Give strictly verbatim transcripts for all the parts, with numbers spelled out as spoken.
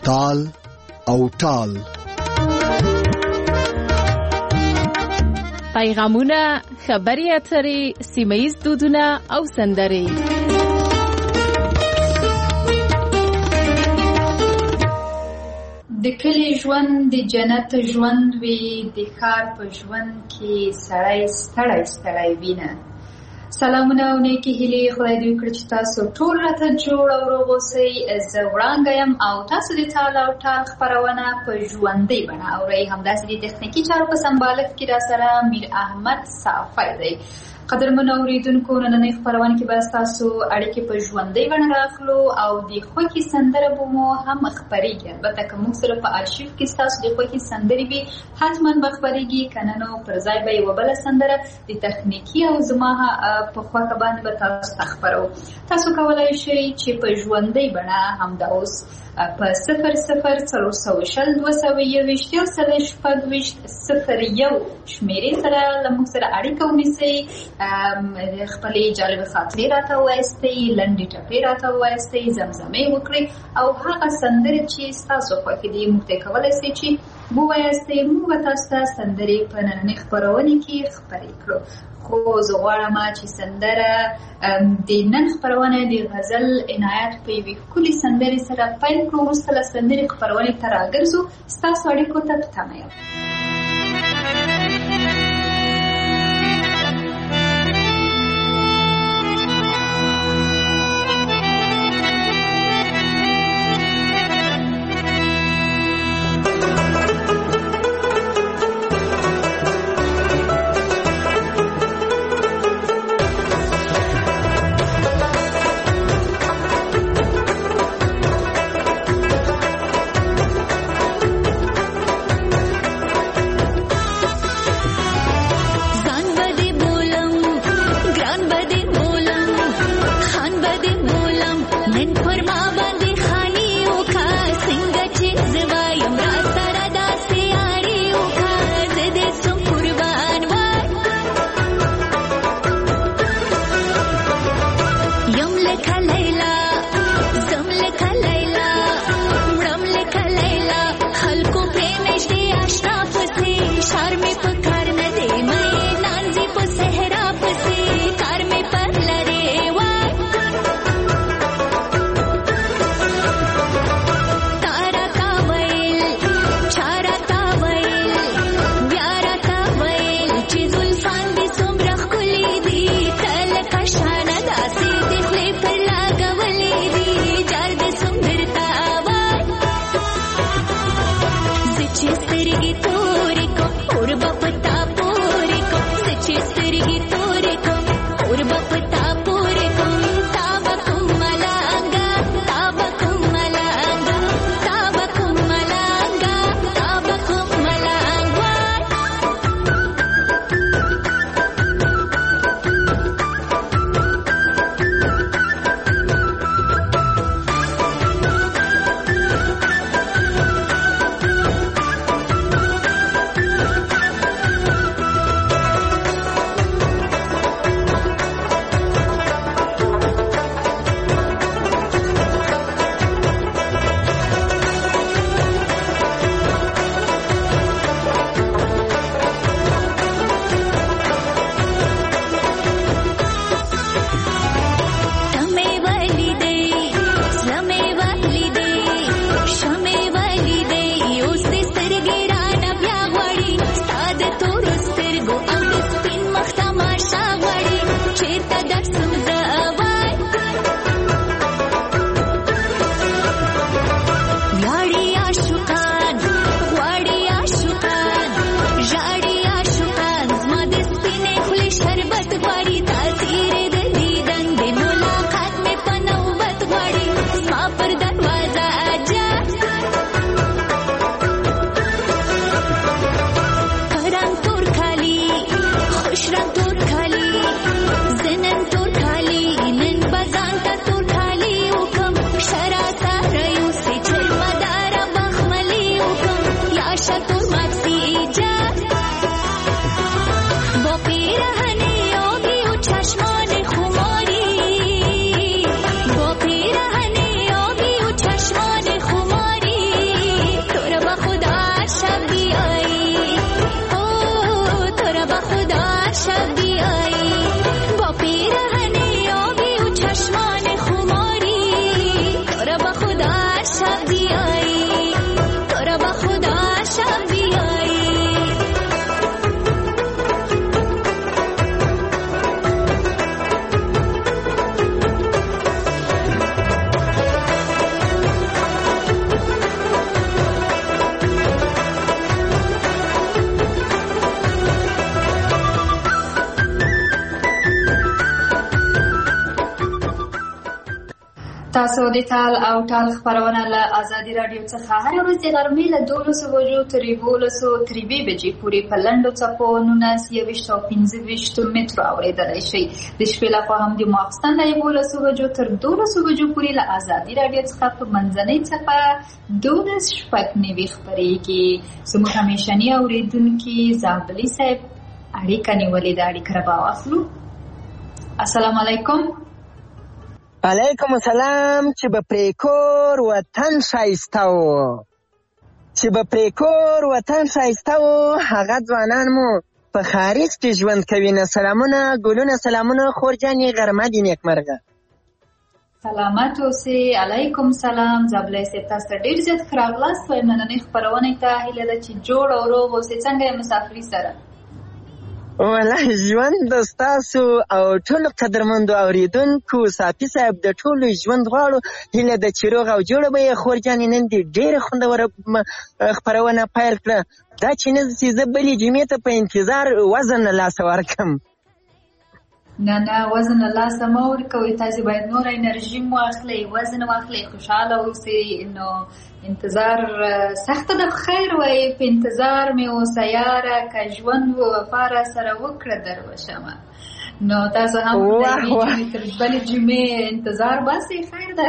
تال او ټال. پیغامونه، خبرې اترې، سیمه ییز دودونه او سندرې. د کلی ژوند د جنت ژوند وي، د ښار په ژوند کې سړی ستړی ستړی وینه. سلامونه او نیکې هیلې خدای دې وکړي چې تاسو ټول راته جوړ او روغ اوسئ. زه وړانګه یم او تاسو د تال او ټال خپرونه په ژوندۍ بڼه اورئ. همداسې د تخنیکي چارو په سمبالښت کې راسره میر احمد صافی دی. قدرمنو اورېدونکو، نننۍ خپرونه کې به ستاسو اړیکې په ژوندۍ بڼه راخلو او د خوښې سندره به مو هم خپرېږي. البته که موږ سره په آرشیف کې ستاسو د خوښې سندرې وي حتما به خپرېږي، که نه نو پر ځای به یوه بله سندره د تخنیکي او زما په خوښه باندې به تاسو ته خپرو. تاسو کولی شئ چې په ژوندۍ بڼه همدا اوس په صفر صفر څلور سوه شل دوه سوه یوویشت یو سل شپږ ویشت صفر یو شمېرې سره له موږ سره اړیکه ونیسئ. خپلې جالبې خاطرې راته ووایستئ، لنډې ټپې راته ووایستئ، زمزمې وکړئ او هغه سندرې چې ستاسو خوښې دي موږ ته کولی شئ چې ووایستئ. موږ به تاسو ته سندرې په نننۍ خپرونې کې خپرې کړو. خو زه غواړم چې سندره د نن خپرونه د غزل عنایت په یوې ښکلې سندرې سره پیل کړو. وروسته له سندرې خپرونې ته راګرځو. ستاسو اړیکو ته په تمه یم. Gavai تاسو د تال او ټال خبرونه له ازادي رادیو څخه هر ورځ د غرمې له دولسو بجو تر یولسو تر یوې بجې پورې په لنډو څپو نولس یوویشت او پنځه ویشت مترو اورېدلی شئ. د شپې لخوا هم د ماخوستن له یولسو بجو تر دولسو بجو پورې له ازادي رادیو څخه په منځنۍ څپه دولس شپږ نوي خپرېږي. زموږ همیشني اورېدونکي زابلي صاحب اړیکه نیولې ده، اړیکه را واخلو. السلام علیکم. علیکم السلام. چې به پرې کور وطن ښایسته و، چې به پرې کور وطن ښایسته و، هغه ځوانان مو په خارج کې ژوند کوي. نه سلامونه ګلونه، سلامونه خور جانې، غرمه دې نیکمرغه. سلامت اوسئ. علیکم سلام. زابلی صاحب تاسو ته ډېر زیات ښه راغلاست. وایي نننۍ خپرونې ته هیله ده چې جوړ او روغ اوسئ. څنګه یې مسافري سره؟ والله ژوند ستاسو او ټولو قدرمندو اورېدونکو صافي صاحب د ټولو ژوند غواړو. هیله ده چې روغ او جوړه به یې. خور جانې نن دې ډېره خوندوره خپرونه پیل کړه. دا چې نه چې زه بلې جمعې ته په انتظار وزن له لاسه ورکړم. نه نه وزن له لاسه مه ورکوئ. تاسې باید نوره انرژي مو واخلئ، وزن واخلئ، خوشحاله اوسئ. نو انتظار سخته ده، خیر وایي په انتظار مې اوسه یاره، که ژوند و وفا را سره وکړه دروشمه. نو تاسو هم د یوې جمعې تر بلې جمعې انتظار باسئ، خیر ده.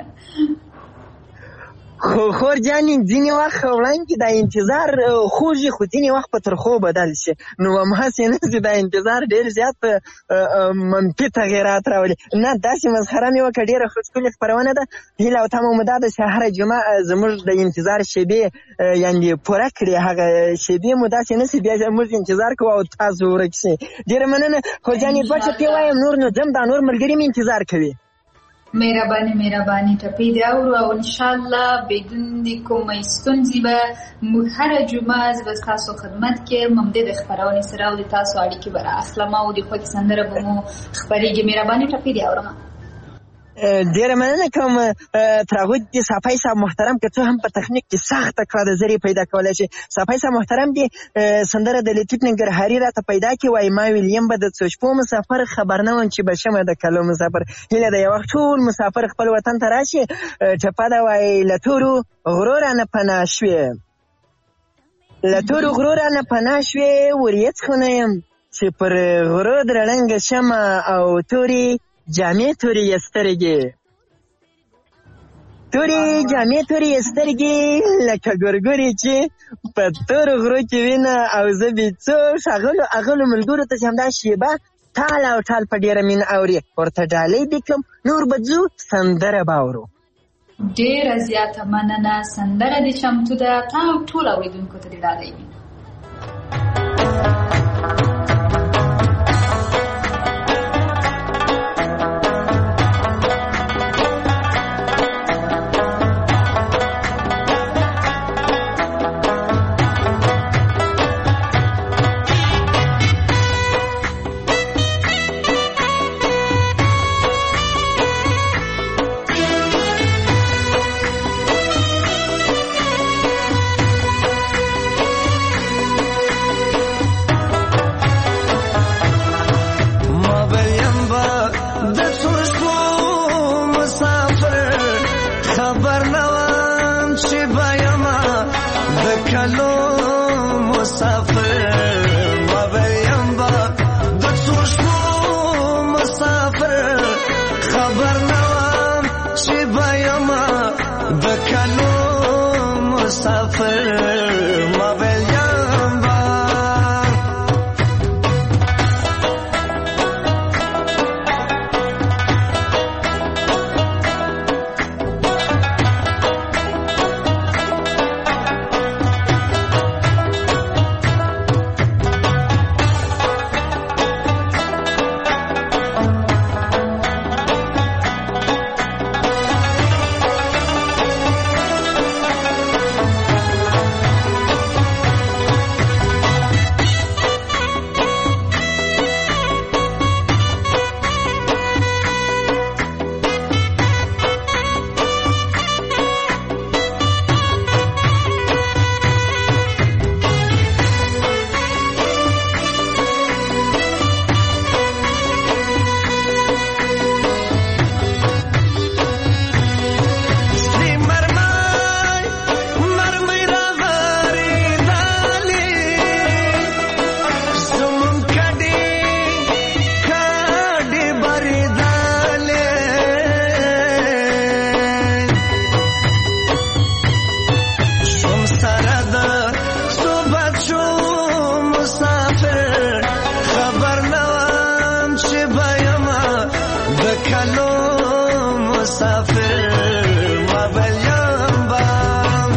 خو خور جانې ځینې وخت وړاندې دا انتظار خوږي، خو ځینې وخت په ترخو بدل شي. نو همهسې نه چې دا انتظار ډېر زیات منفي تغیرات راولي. نه داسې مسخره مې وکړه. ډېره ښکلې خپرونه ده. هیله او تمه مو دا ده چې هره جمعه زموږ د انتظار شېبې یعنې پوره کړي. هغه شېبې مو داسې نه شي بیا موږ انتظار کوو او تاسو ورک شي. ډېره مننه خور جانې. دوه ټپې وایم نور نو ځم، دا نور ملګري مې انتظار کوي. مهرباني مهرباني ټپې دې اورو او انشاءالله بدون د کومې ستونزې به موږ هره جمعه زه به ستاسو خدمت کې همدې د خپرونې سره او د تاسو اړیکې به رااخلم او د خوږې سندره به مو خپرېږي. مهرباني ټپې دې اورم. ډېره مننه کوم. تر هغوی دې صافی صاحب محترم که څه هم په تخنیک کې سخته کړه د زرې پیدا کولی شي. صافی صاحب محترم دې سندره د لطیف ننګرهاري راته پیدا کړي. وایي ما ویلیم به د څو شپو مسافر، خبر نه وم چې به شمه د کلو مسافر. هیله ده یو وخت ټول مسافر خپل وطن ته راشي. ټپه ده وایي له تورو غرو رانه پناه شوې، له تورو غرو رانه پناه شوې، وریځ خو نه یم چې پر غرو درړنګه شمه او تورې جامې تورې یې سترګې، تورې جامې تورې یې سترګې لکه ګورګورې چې په تورو غرو کې وینه او زه بېڅو ښاغلو اغلو ملګرو ته چې همدا شیبه ټال او ټال په ډېره مینه اوري. ورته ډالۍ دې کړم نور به ځو سندره به اورو. ډېره زیاته مننه. سندره دې چمتو ده. تا ټول اورېدونکو ته دې ډالۍ وي. مسافر ما بلیم بام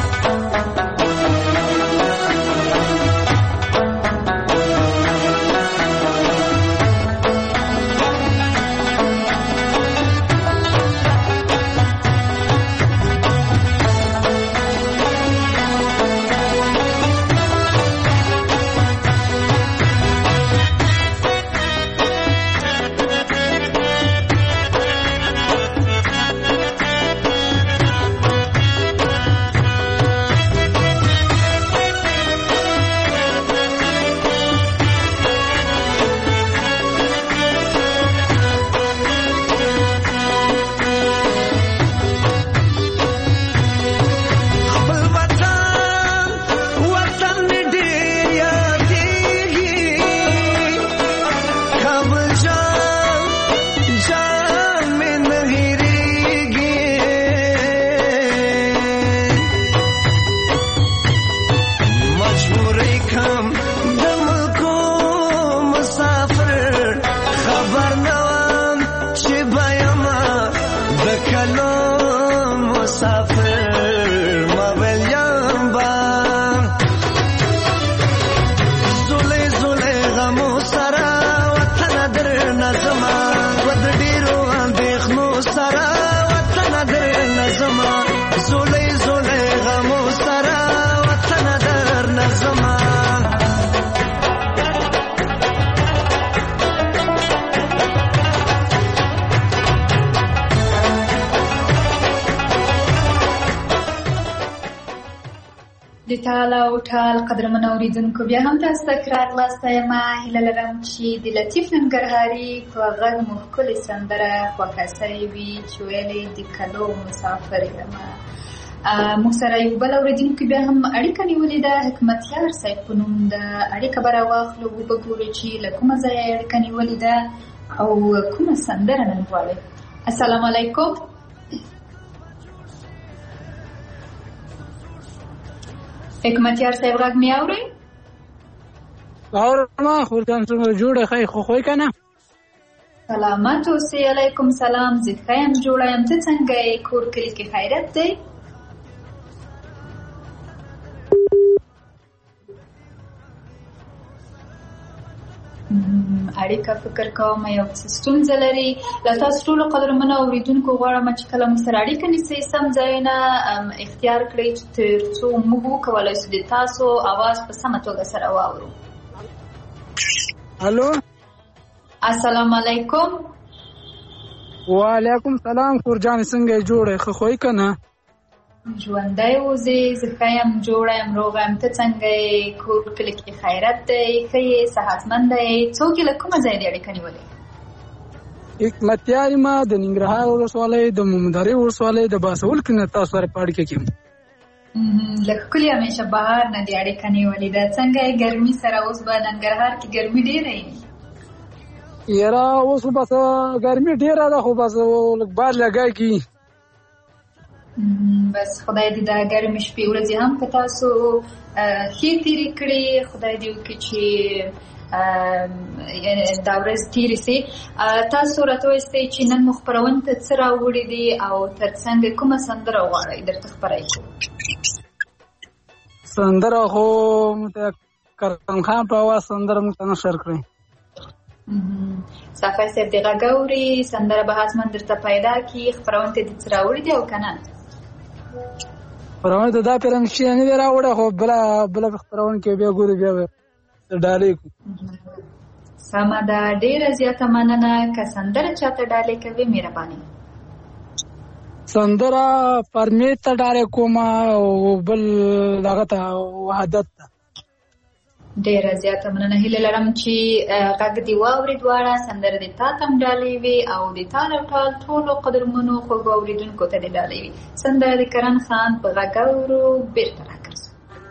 د ټال او ټال قدرمنو اوریدونکو بیا هم تاسو ته راغلاست یم هیله لرم چې د لطیف ننګرهاري په غږ مو ښکلې سندره خوښه سوې وي چې ویلې د کلو مسافر یم. موږ سره یو بل اوریدونکي بیا هم اړیکه نیولې ده، حکمتیار صاحب په نوم ده. اړیکه به راواخلو وګورو چې له کومه ځایه اړیکه نیولې ده او کومه سندره نن غواړي. السلام علیکم. حکمتیار صاحب غږ مې اورئ؟ اورم. خورجان څنګه جوړه ښه خو خوای کنه؟ سلامت اوسئ. علیکم سلام. زه ښه یم، جوړه یم. ته څنګه یې؟ کور کلي کې خیرت دی؟ اړیکه فکر کوم یو څه ستونزه لري. له تاسو ټولو قدرمنو اوریدونکو غواړم چې کله موږ سره اړیکه نیسئ سم ځایونه اختیار کړئ تر څو موږ وکولی شو د تاسو اواز په سمه توګه سره واورو. الو السلام علیکم. وعلیکم سلام. خورجان څنګه جوړه ښه خوای کنه؟ ژوندی اوسې. زه ښه یم، جوړه یم، روغه یم. ته څنګه یې؟ کور کلي کې خیرت دی؟ ښه یې؟ صحتمنده یې؟ څوک یې له کومه ځایه دې اړیکه نیولې؟ حکمتیار یم د ننګرهار ولسوالۍ د مومندرې ولسوالۍ د باسول کې نه تاسو سره په اړیکه کې یم. له ښکلي همیشه بهار نه دې اړیکه نیولې ده. څنګه یې ګرمي سره؟ اوس به ننګرهار کې ګرمي ډېره وي. یاره اوس خو بس ګرمي ډېره ده خو بس لږ باد لګېږي. بس خدای دې دا ګرمې شپې ورځې هم په تاسو ښې تېرې کړې. خدای دې وکړي چې دا ورځ تېرې سي. تاسو راته وایستئ چې نن مو خپرونې ته څه راوړي دي او تر څنګ کومه سندره غواړئ درته خپره کړو؟ سندره خو کرم خان په اواز سندره موږ ته نشر کړئ. صافی صاحب د غږ اوري سندره به حتما درته پیدا کړي. خپرونې ته دې څه راوړي دي او که نه؟ خپرونې ته دا پیرم شي نه دی راوړی خو بله بله خپرونې کې بیا ګورو بیا به ډالۍ کړو. سمه ده، ډېره زیاته مننه. که سندره چاته ډالۍ کوي مهرباني؟ سندره فرمید ته ډالۍ کوم او بل دغه ته وحدت ته. ډېره زیاته مننه. هیله لرم چې غږ دې واوري دواړه، سندره دې تا ته هم ډالۍ وي او د تال او ټال ټولو قدرمنو خوږو اورېدونکو ته دې ډالۍ وي. سندره د کرن خان په غږ اورو، بېرته راګرځو.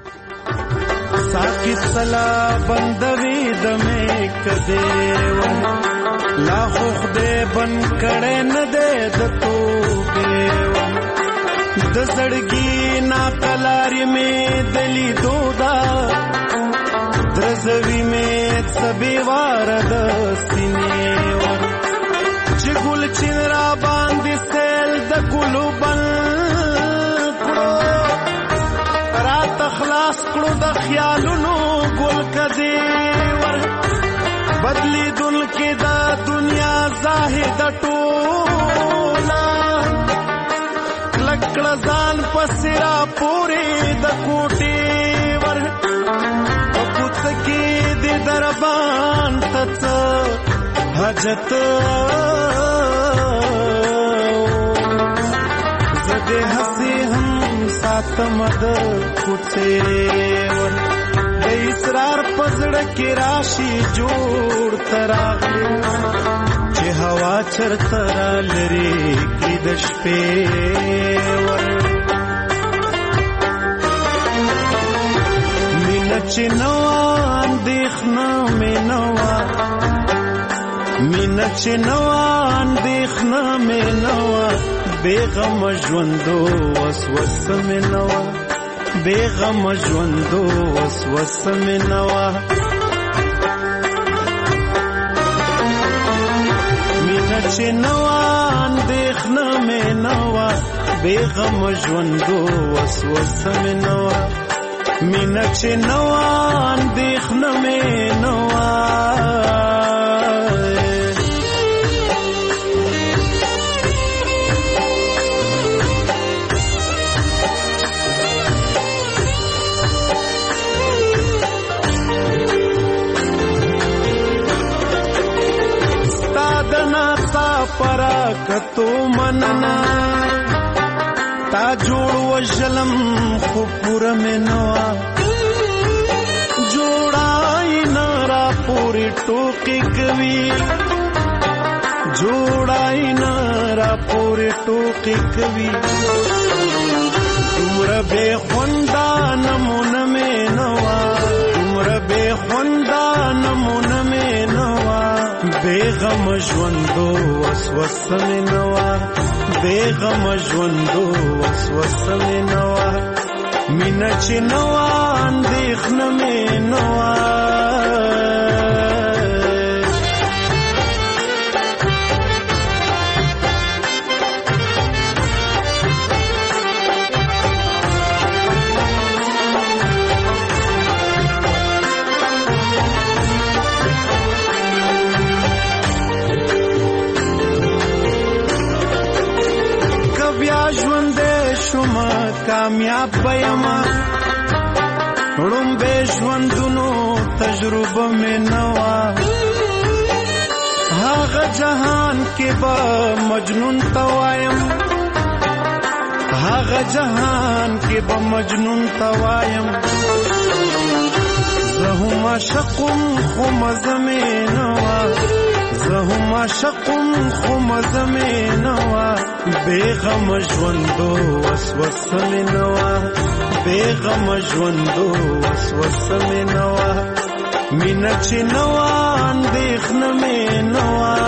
ساقي سلا بندوي د میک دیو لا خو خدای بن کړه نه دې د توبه د زړګي نا کلاري مې دلی دودا درزوی میں سبی وارد سینے ور چگل چنرا باندی سیل بدلیدونکې دا دنیا زاهد ټوله لکړه ځان پسې را پورې د کوټې ور په کوڅه کې د دربان ته څه حاجت زه دې هسې هم ساتم د کوڅې ور د اسرار په زړه کې راشي جوړ ته راغلی چې هوا چرته را لرې کړي د شپې ور مینه چې نه وه اندېښنه مې نه وه مینه چې نه وه اندېښنه مې نه وه بېغمه ژوندو وسوسه مې نه وه بېغمه ژوندو وسوسه مې نه وه مینه چې نه وه اندېښنه مې نه وه بېغمه ژوندو وسوسه مې نه وه مینه چې نه وه اندېښنه مې نه وه پرا کتو مننا تا جوړ وژلم خو پوره مې نه وه جوړای نه را پورې ټوکې کوي جوړای نه را پورې ټوکې کوي دومره بې خونده نمونه مې نه وه دومره بې خونده نمونه مې نه وه بېغمه ژوندو وسوسه مې نه وه بېغمه ژوندو وسوسه مې نه وه مینه چې نه وه اندېښنه مې نه وه کامیاب بېما ړومبې ژوندونو تجربه مې نه وه هغه جهان کې به مجنون ته وایم هغه جهان کې به مجنون ته وایم زه هم عاشقم خو مزه مې نه وه زه هم عاشقم خو مزه مې نه وه بېغمه ژوندو وسوسه مې نه وه بېغمه ژوندو وسوسه مې نه وه مینه چې نه وه اندېښنه مې نه وه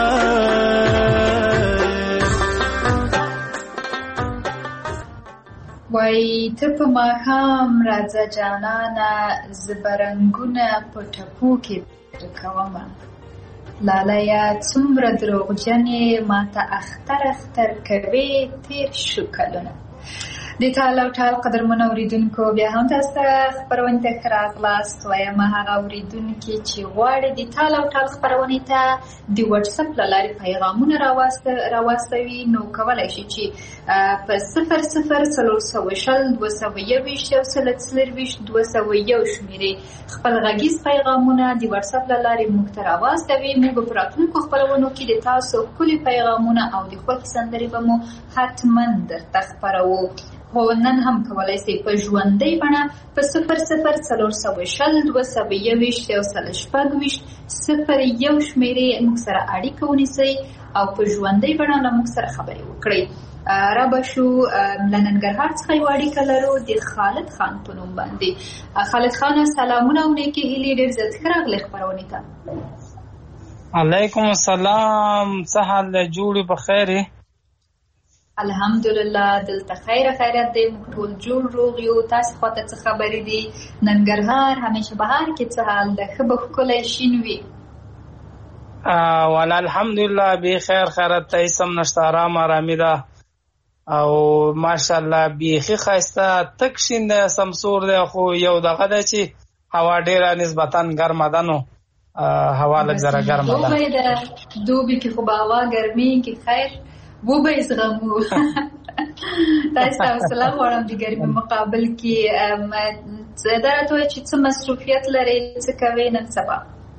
وای ته په ماښام راځه جانانه زه به رنګونه په ټپو کې کومه لالیه څومره دروغجنې ماته اختر اختر کوې تېر شو کلونه د ټال او ټال قدرمن اورېدونکو بیا هم تاسو ته خپرونې ته ښه راغلاست وایم هغه اورېدونکي چې غواړي د ټال او ټال خپرونې ته د وټساپ له لارې پیغامونه راواستوي نو کولی شي چې په صفر صفر څلور سوه شل دوه سوه یوویشت یو سل څلرویشت دوه سوه یو شمېرې خپل غږیز پیغامونه د وټساپ له لارې موږ ته راواستوي موږ به په راتلونکو خپرونو کې د تاسو ښکلي پیغامونه او د خوښې سندرې به مو حتما درته خپروو خو نن هم کولی شئ په ژوندۍ بڼه په صفر صفر څلور سوه شل دوه سوه یوویشت یو سل شپږویشت صفر یو شمېرې موږ سره اړیکه ونیسئ او په ژوندۍ بڼه له موږ سره خبرې وکړئ. را به شو له ننګرهار څخه یوه اړیکه لرو د خالد خان په نوم باندې. خالد خان سلامونه او نیکې هیلې، ډېر زیات ښه راغلې خپرونې ته. علیکم السلام، څه حال دی؟ جوړې په خیر یې؟ الحمدلله دلته خیر خیرت دی، موږ ټول جوړ روغ یو. تاسې خواته څه خبرې دي؟ ننګرهار همیشه بهار کې څه حال ده؟ ښه به ښکلی شین وي؟ والا الحمدلله بې خیر خیرت ته هېڅ هم نشته، ارام ارامي ده او ماشاءالله بیخي ښایسته تک شین دی، سمسور دی، خو یو دغه دی چې هوا ډېره نسبتا ګرمه ده نو هوا لږ ذره ګرمه ده. دوبی ده، دوبی کې خو به هوا ګرمېږي، خیر وبه یې زغمو. تاسو ته حوصله غواړم د ګرمۍ مقابل کې. دا راته وایي چې څه مصروفیت لرئ، څه کوئ نن سبا؟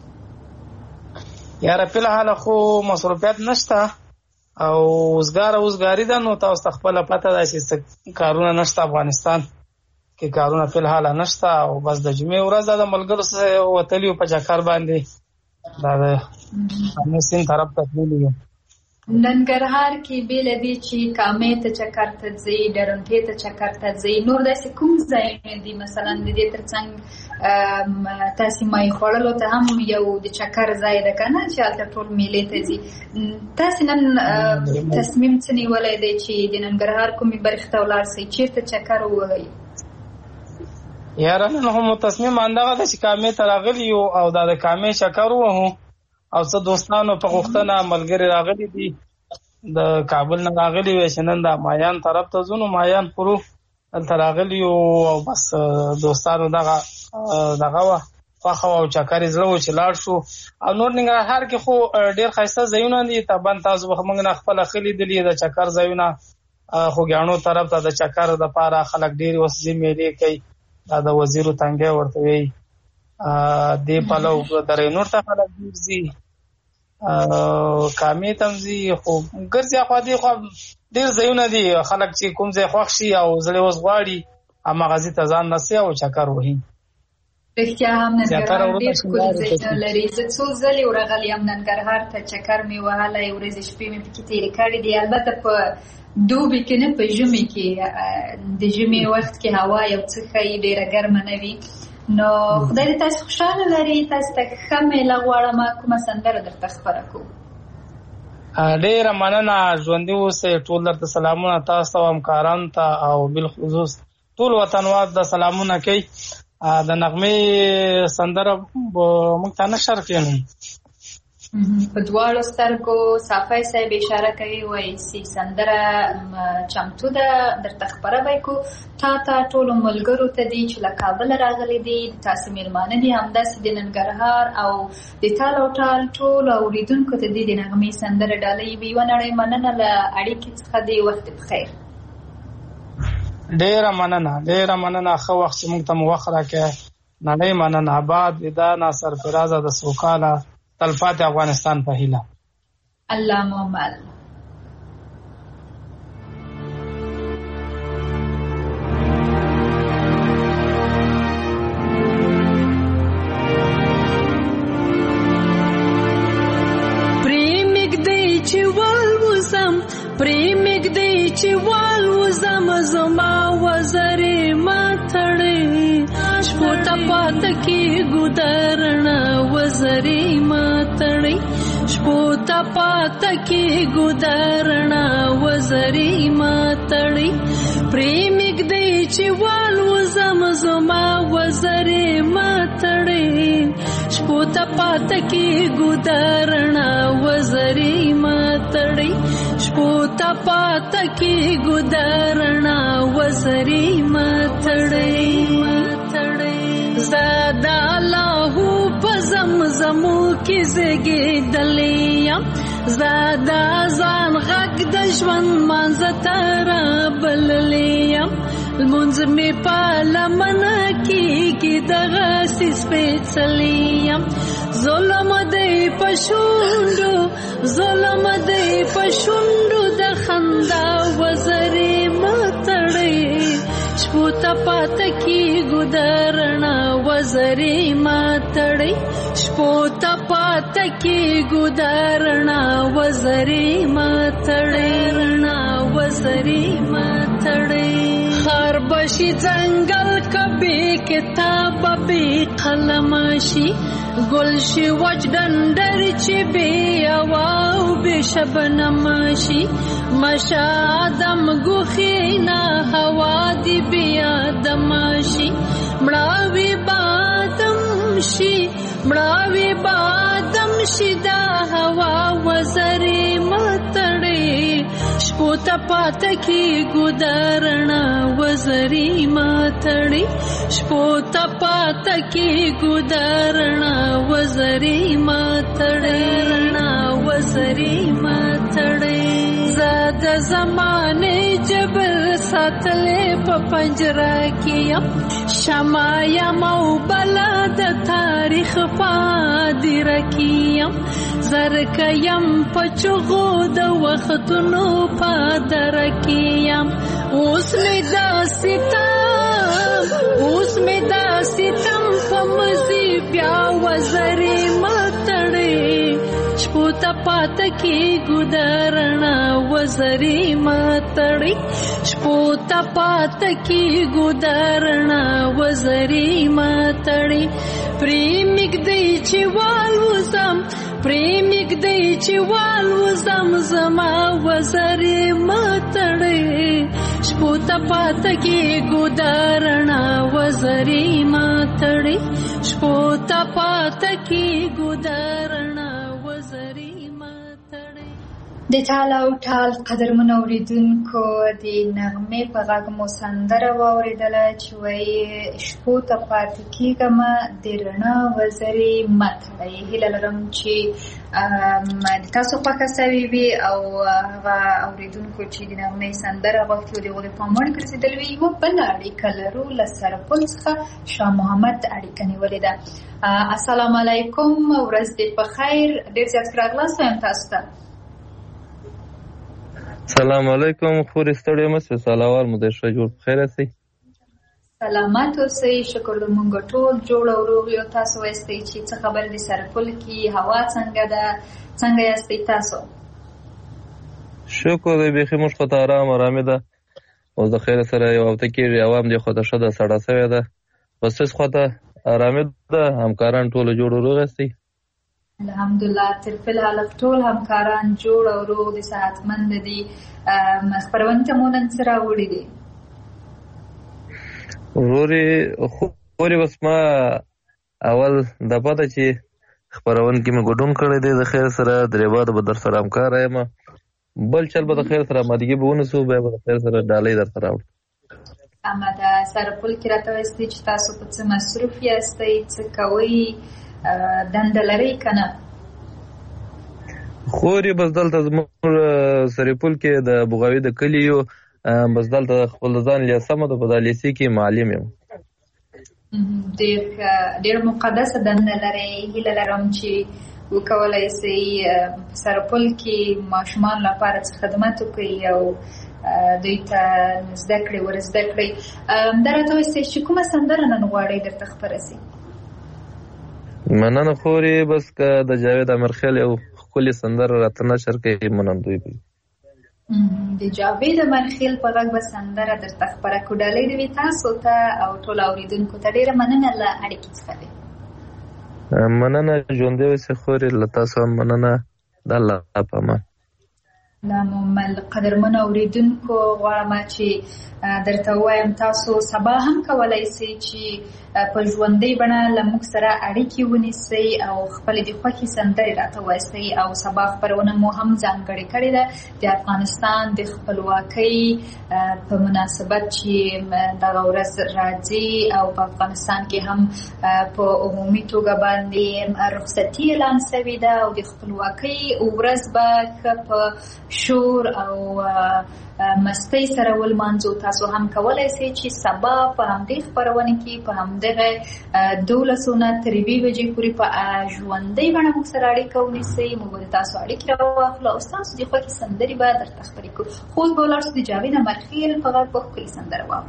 یاره فی الحال خو مصروفیت نشته او اوزګاره اوزګاري ده، نو تاسو ته خپله پته ده چې څه کارونه نشته افغانستان کې، کارونه فی الحال نشته او بس د جمعې ورځ ده د ملګرو سره وتلي یو په چکر باندې، دا د امو سیند طرف ته تللي یو. ننګرهار کې بې له دې چې کامې ته چکر ته ځئ، ډرنټې ته چکر ته ځئ، نور داسې کوم ځایونه دي مثلا د دې تر څنګ تاسې مای خوړلو ته هم یو د چکر ځای ده که نه چې هلته ټول میلې ته ځي؟ تاسې نن تصمیم څه نیولی دی چې د ننګرهار کومې برخې ته ولاړ شئ، چېرته چکر ووهئ؟ یاره نن خو مو تصمیم همدغه ده چې کامې ته راغلي یو او دا د کامې چکر ووهو او څه دوستانو په غوښتنه ملګري راغلي دي د کابل نه راغلي وي چې نن د مایان طرف ته ځو، نو مایان خورو دلته راغلي یو او بس دوستانو دغه دغه وه خوښه وه او چکر یې زړه و چې لاړ شو. او نور ننګرهار کې خو ډېر ښایسته ځایونه دي، طبعا تاسو به موږ نه خپله ښه لیدلي د چکر ځایونه. خوږیاڼو طرف ته د چکر دپاره خلک ډېرې اوس ځي میلې کوي، دا د وزیرو تنګی ورته وایي. دې پلو درینور ته خلک ډېر ځي، کامې ته هم ځي، خو ګرځي اخوا دې خوا ډېر ځایونه دي خلک چې کوم ځای خوښ شي او زړه اوس غواړي هماغه ځای ته ځان رسوي او چکر وهي. رښتیا هم ننګرهار ډېر ښکلي ځایونه لري. زه څو ځلې ورغلې یم ننګرهار ته، چکر مې وهلی، ورځې شپې مې پکې تېرې کړې دي. البته په دوبي کې نه، په ژمي کې. د ژمي وخت کې هوا یو څه ښایي ډېره ګرمه نه وي. نو خدای دې تاسو خوشحاله لري. تاسو ته ښه میله غواړم. کومه سندره درته خپره کوو؟ ډېره مننه، ژوندي اوسئ. ټول درته سلامونه، تاسو ته او همکارانو ته او بالخصوص ټول وطنوال د سلامونه کوي. د نغمې سندره موږ ته نه شر کړو. په دواړو سترګو صافی صاحب اشاره کوي، وایي چې سندره چمتو ده، درته خپره به یې کړو. تا ته ټولو ملګرو ته دي چې له کابله راغلي دي، تاسې مېلمانه دي، همداسې د ننګرهار او د تال او ټال ټولو اورېدونکو ته دي د نغمې سندره ډالۍ وي. یوه نړۍ مننه له اړیکې څخه دی. وخت بخیر. ډېره مننه، ډېره مننه. ښه وخت چې موږ ته مو وخت راکړی. نړۍ مننه. آباد ودا ناصر فرازه د سوکاله تلپاتې افغانستان په هیله. اللهم آمین. پریمک دی چې والوزم زما وزرې ماتړې، شپو ته پاته کېږو درڼه وزرې ماتړې، شپو ته پاته کېږو درڼه وزرې ماتړې. پریمک دی چې والوزم زما وزرې ماتړې، شپو ته پاته کېږو درڼه وزرې ماتړې، شپو ته پاته کېږو درڼه وزرې ماتړې. زه د الله په زمزمو کې زیږېدلې یم، زه د ځان غږ د ژوند منځه ته رابللې یم، لمونځ مې په لمنه کېږي دغسې سپېڅلې یم. ظلم دی په شونډو، ظلم دی په شونډو د خندا وزرې ماتړې، شپو ته پاته کېږو درڼه وزرې ماتړې، شپو ته پاته کېږو درڼه وزرې ماتړې، رڼا وزرې ماتړې. خار بشي ځنګل که بې کتابه بې قلمه شي، ګل شي وچ ډنډر چې بې هوا او بې شبنمه شي، مشه آدم ګوښې نه هوا دې بې آدمه شي، مړاوي به آدم شي، مړاوي به آدم شي دا هوا وزرې ماتړې، شپو شپو ته پاته کېږو د رڼا وزرې ماتړې شپو ته پاته کېږو د رڼا وزرې ماتړې رڼا وزرې ماتړې زه د زمانې جبر ساتلې په پنجره کې یم شمع یم او بلا د تاریخ په هدیره کې یم زرکه یم په چغو د وختونو په دره کې یم اوس مې داسې تم اوس مې داسې تم په مزي بیا وزرې ماتړې شپو ته پاته کېږو د رڼا وزرې ماتړې شپو ته پاته کېږو د رڼا وزرې ماتړې پرې مږدی چې والوزم پرې مږدی چې والوزم زما وزرې ماتړې شپو ته پاته کېږو د رڼا وزرې ماتړې شپو ته پاته کېږو د رڼا وزرې ماتړې د ټال او ټال قدرمن اوریدونکو د نغمې په غږ مو سندره واورېدله چې وایي شپو ته پاتې کېږم د رڼا وزرې ماتړې. هیله لرم چې د تاسو خوښه سوې وي او هغه اوریدونکو چې د نغمې سندره غوښتي وو د هغوی پام وړ ګرځېدلي وي. یوه بله اړیکه لرو له سرپل څخه شاه محمد اړیکه نیولې ده. السلام علیکم، ورځ دې په خیر. ډېر زیات ښه راغلاست وایم تاسو ته. سلام علیکم خورې ستړی مه شئ، سالوار مو دی ښه جوړ په خیر یاستئ؟ سلامت اوسئ، شکر د مونږ ټول جوړ او روغ یو. تاسو وایستئ چې څه خبر دي سرپل کې، هوا څنګه ده، څنګه یاستئ تاسو؟ شکر دی بیخي موږ خو ته ارام ارامي ده اوس د خیر سره یو هفته کېږي هوا هم دې خوا ته ښه ده سړه سوې ده بس څه خوا ته ارامي ده. همکاران ټول جوړ او روغ یاستئ؟ الحمدلله تر فلحال ټول همکاران جوړ او روغ دي، صحتمند دي. خپرونې ته مو نن څه راوړي دي؟ ورورې خورې بس ما اول دفعه ده چې خپرون کې مې ګډون کړی دی د خیر سره درې بعده به در سره همکاره یم. بل چل به د خیر سره امادګي به ونیسو بیا به د خیر سره ډالۍ درته راوړو. سمه ده. سرپل کې راته وایستئ چې تاسو په څه مصروف یاستئ، څه کوئ، دنده لرئ که نه؟ خورې بس دلته زموږ سرپل کې د بوغاوي د کلي یو بس دلته خپل ځان لیسمه ده په دا لیسې کې معلم یم. ډېر مقدسه دنده لرئ. هیله لرم چې وکولی سئ سرپل کې ماشومانو لپاره څه خدمت وکړئ او دوی ته زده کړې ور زده کړئ. دا راته وایستئ چې کومه سندره نن غواړئ درته خپره سي؟ مننه خورې بس که د جاوید امیرخیل یو ښکلې سندره راته نشر کړي منندوی به د جاوید امیرخیل په غږ به سندره درته خپره کړو. ډالۍ دې وي تاسو ته او ټولو اورېدونکو ته. ډېره مننه له اړیکې څخه دی. مننه ژوندی اوسئ خورې، له تاسو هم مننه. د الله په امان. لامل قدرمن اوریدونکو غواړم چې درته ووایم تاسو سبا هم کولی سئ چې په ژوندۍ بڼه له موږ سره اړیکې ونیسئ او خپلې د خوښې سندرې راته ووایستئ. او سبا خپرونه مو هم ځانګړې کړې ده د افغانستان د خپلواکۍ په مناسبت چې دغه ورځ راځي او په افغانستان کې هم په عمومي توګه باندې رخصتي اعلان شوې ده او د خپلواکۍ ورځ به ښه په شور او مستۍ سره ولمانځو. تاسو هم کولی سئ چې سبا په همدې خپرونه کې په همدغه دولسو نه تر یوې بجې پورې په ژوندۍ بڼه موږ سره اړیکه ونیسئ. موږ به د تاسو اړیکې راواخلو او ستاسو د خوښې سندرې به درته خپرې کړو. خو اوس به ولاړ شو د جاوید امیرخیل په غږ به ښکلې سندره واورو.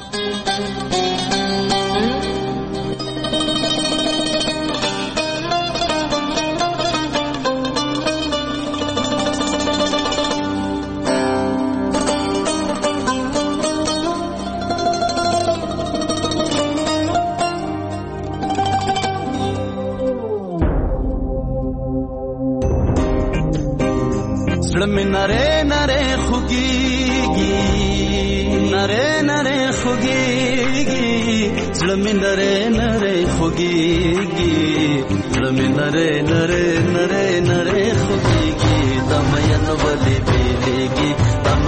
زړه نره نره خوږیږي نره نره خوږیږي زړه نره نره خوږیږي زړه نره نره نره نره خوږیږي تمین ولې بیلېږي تم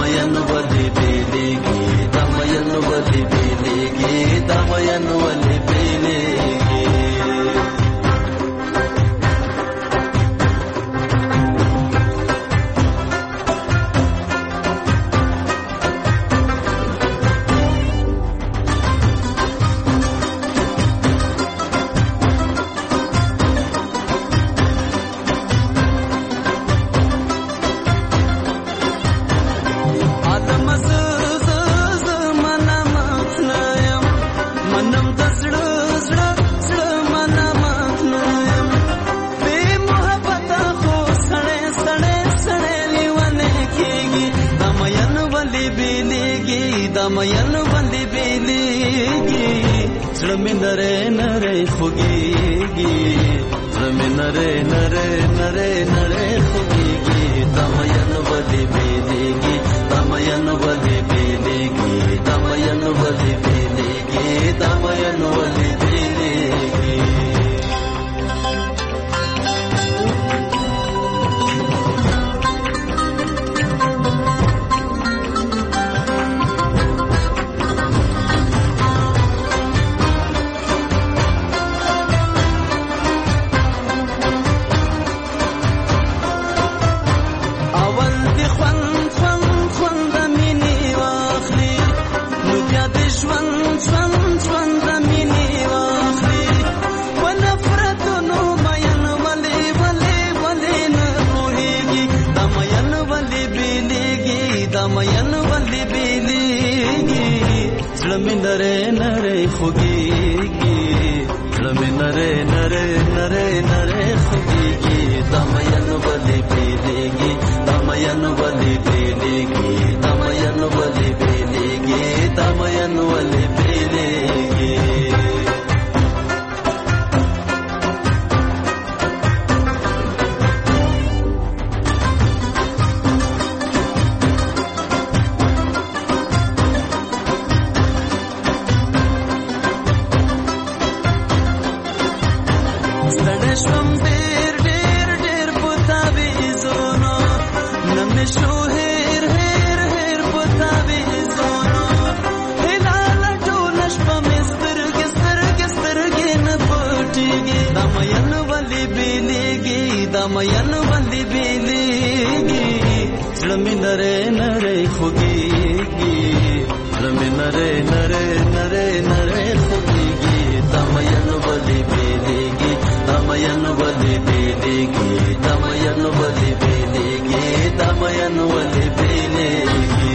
بیلیږي دا مین باندې بیلیږي زړه مې نری نری خوږیږي زړه مې نری نری نری نری خوږیږي دا مین باندې بیلیږي دا مین باندې بیلیږي دا مین باندې بیلیږي دا مین باندې بیلیږي नरे नरे खुगीगी रमे नरे नरे नरे नरे खुगीगी दमयन बलि बेलेगी दमयन बलि बेलेगी दमयन बलि बेलेगी दमयन बलि बेलेगी दमयन बंदी बेलेगी रमे नरे नरे खुगीगी रमे नरे नरे नरे नरे खुगीगी दमयन बलि बेलेगी दमयन बलि बेलेगी दमयन बलि बेलेगी दमयन बलि बेलेगी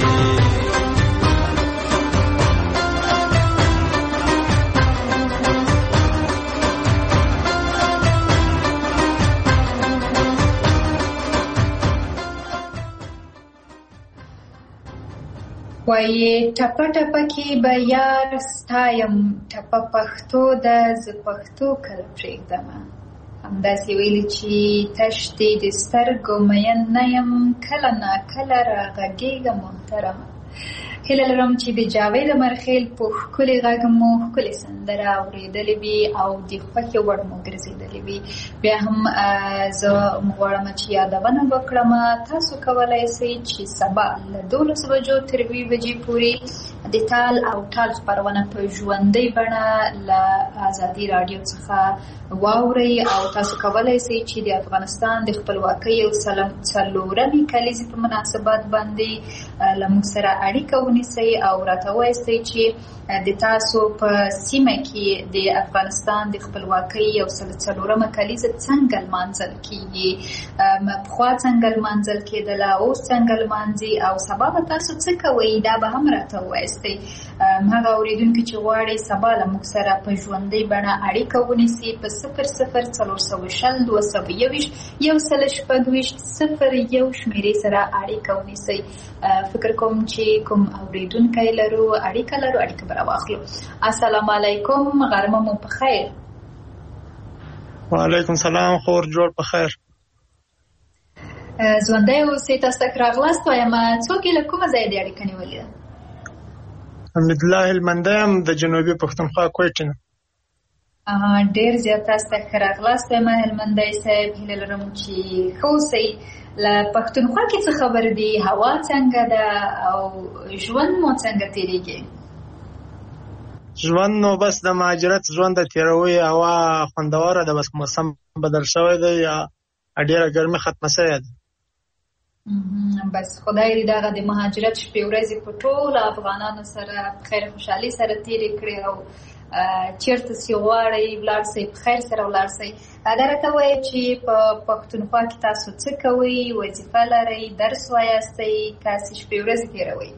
وایي ټپه ټپه کې به یار ستایم ټپه پښتو ده زه پښتو کله پرېږدمه همداسې ویلي چې تش دې د سترګو مین نه یم کله ناکله راغږېږه محترمه هیله لرم چې د جاوید امرخیل په ښکلي غږ مو ښکلې سندره اورېدلې وي او د خوښې وړ مو ګرځېدلې وي بیا هم زه غواړم چې یادونه وکړم تاسو کولی شئ چې سبا له دولس بجو تر اووه بجې پورې د تال او ټال خپرونه په ژوندۍ بڼه له ازادي راډیو څخه واورئ او تاسو کولی شئ چې د افغانستان د خپلواکۍ او څلورمې کلیزې په مناسبت باندې له موږ سره اړیکه ونیسئ او راته ووایئ چې د تاسو په سیمه کې د افغانستان د خپلواکۍ او څلورمه کلیزه څنګه لمانځل کیږي پخوا څنګه لمانځل کېدله اوس څنګه لمانځي او سبا به تاسو څه کوئ دا به هم راته ووایئ هغه اورېدونکي چې غواړي سبا له موږ سره په ژوندۍ بڼه اړیکه ونیسي په صفر صفر څلور سوه شل دوه سوه یوویشت یو سل شپږ ویشت صفر یو شمېرې سره اړیکه ونیسئ فکر کوم چې کوم اورېدونکی لرو اړیکه لرو اړیکه به راواخلو السلام علیکم غرمه مو په خیر وعلیکم سلام خور جوړ په خیر ژوندی اوسئ تاسو ته راغلاست وایم څوک یې له کومه ځایه دې اړیکه نیولې ده حمدالله هلمندی یم د جنوبي پښتونخوا کوټې نه ډېر زیات تاسو ته ښه راغلاست وایم هلمندی صاحب هیله لرم چې ښه اوسئ له پښتونخوا کې څه خبر دي هوا څنګه ده او ژوند مو څنګه تېرېږي ژوند نو بس د مهاجرت ژوند د تېروي هوا خوندوره ده بس موسم بدل شوی دی ډېره ګرمي ختمه شوې ده بس خدای دې دغه د مهاجرت شپې ورځې په ټولو افغانانو سره خیر خوشحالي سره تېرې کړي او چیرته چې غواړئ ولاړ شئ په خیر سره ولاړ شئ دا راته ووایئ چې په پښتونخوا کې تاسو څه کوئ وظیفه لرئ درس وایاستئ که هسې شپې ورځې تېروئ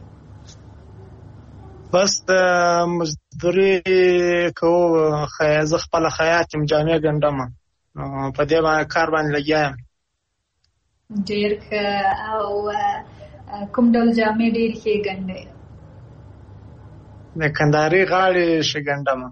بس د مزدوري کوو زه خپله خیاط یم جامې ګنډم په دې کار باندې لګیا یم ډېر ښه او کوم ډول جامې ډېر ښې ګنډئ د کندهاري غاړې شګندمه.